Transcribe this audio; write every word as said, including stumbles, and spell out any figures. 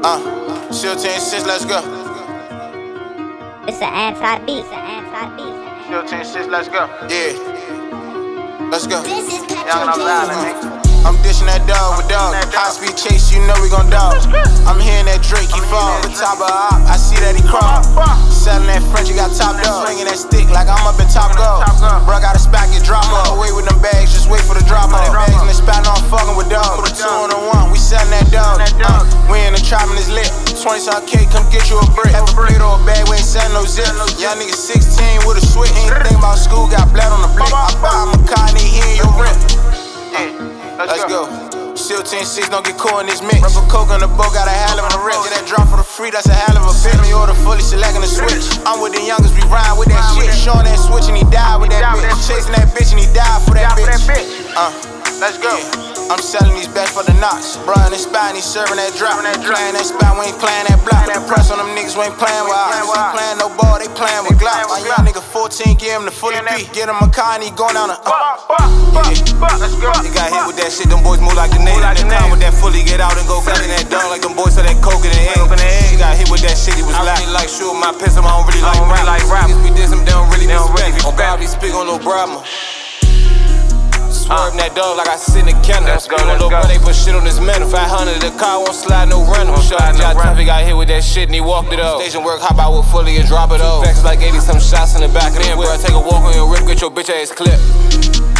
Uh, Seal ten six, let's go. It's an anti-beat. It's an anti-beat. Seal ten six, let's go. Yeah. Let's go. Young and I'm violent. I'm dishing that dog with dog. High speed chase, you know we gon' dog. I'm hearing that Drake, he fall. The top of a op, I see that he crawl. Selling that French, you got top dog. Swinging that stick like I'm up in Top Golf. Bro, got a spot, get drop off. Away with them bags, just wait for the drop off. Bags in the spot, no, I'm fucking with dogs. Put a two on the one, we selling that dog. Uh, we in the trap and it's lit. twenty some K, come get you a brick. Have a plate or a bag, we ain't selling no zip. Young nigga sixteen with a switch. Ain't think about school, got blood on the blick. I buy my car and they hear your rent. Let's go. Seal ten six, don't get cool in this mix. Rubber coke on the boat, got a hell of a wrist. Get that drop for the free, that's a hell of a bitch. Me order fully selecting the switch. I'm with the youngest, we rhyme with that shit. Showing that switch and he died with that bitch. Chasing that bitch and he died for that bitch. Uh, let's go. I'm selling these bets for the knots. Bro in the spot and he serving that drop. Playing that spot, we ain't playing that block. The press on them niggas, we ain't playing with us. We ain't playing no ball, they playing with Glock. My young nigga fourteen, give him the fully beat. Get him a car and he going down the uh. Yeah. Let's go. He got hit with that shit, them boys move like the name. They come with that fully, get out and go cutting that dog like them boys so that coke in the egg. He got hit with that shit, he was loud. I really like shooting my pistol, I don't really like rap. Niggas be dissing, they don't really respect. On God, we speak on no Brahma. Swerving that dog like I sit in the kennel. Let's go, let's let's go. go. They put shit on his mental. five hundred, the car won't slide no rental. Shot John Tuffy got hit with that shit and he walked it up. Station work, hop out with fully and drop it off. Vex like eighty some shots in the back of the bro, take a walk on your rip, get your bitch ass clipped.